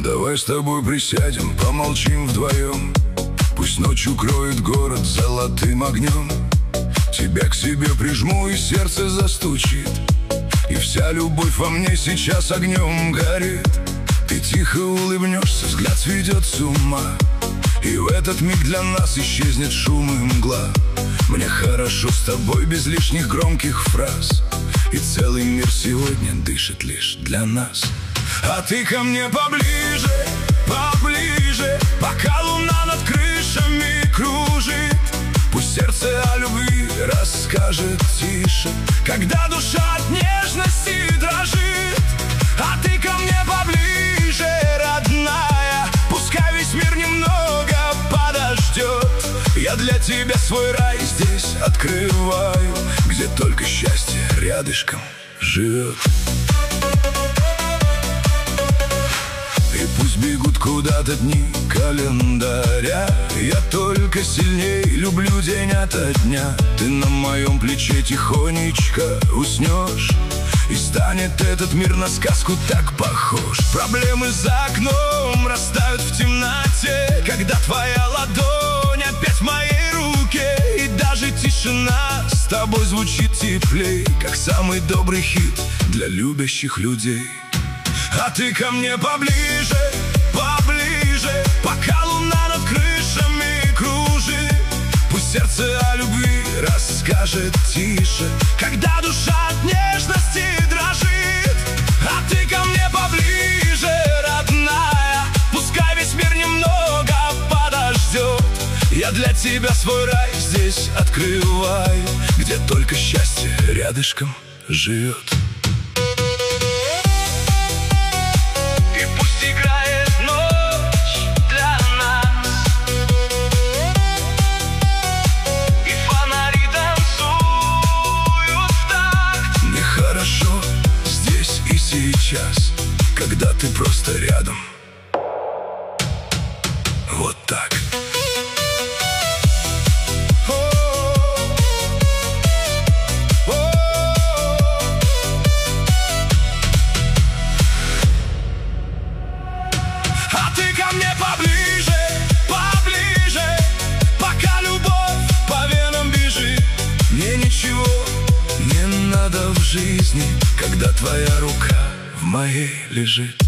Давай с тобой присядем, помолчим вдвоем. Пусть ночь укроет город золотым огнем. Тебя к себе прижму, и сердце застучит, и вся любовь во мне сейчас огнем горит. Ты тихо улыбнешься, взгляд сведет с ума, и в этот миг для нас исчезнет шум и мгла. Мне хорошо с тобой без лишних громких фраз, и целый мир сегодня дышит лишь для нас. А ты ко мне поближе, поближе, пока луна над крышами кружит. Пусть сердце о любви расскажет тише, когда душа от нежности дрожит. А ты ко мне поближе, родная, пускай весь мир немного подождет. Я для тебя свой рай здесь открываю, где только счастье рядышком живет. И пусть бегут куда-то дни календаря, я только сильней люблю день ото дня. Ты на моем плече тихонечко уснешь, и станет этот мир на сказку так похож. Проблемы за окном растают в темноте, когда твоя ладонь опять в моей руке. И даже тишина с тобой звучит теплей, как самый добрый хит для любящих людей. А ты ко мне поближе, поближе, пока луна над крышами кружит. Пусть сердце о любви расскажет тише, когда душа от нежности дрожит. А ты ко мне поближе, родная, пускай весь мир немного подождет. Я для тебя свой рай здесь открываю, где только счастье рядышком живет. Сейчас, когда ты просто рядом, вот так. А ты ко мне поближе, поближе, пока любовь по венам бежит. Мне ничего не надо в жизни, когда твоя рука в моей лежит.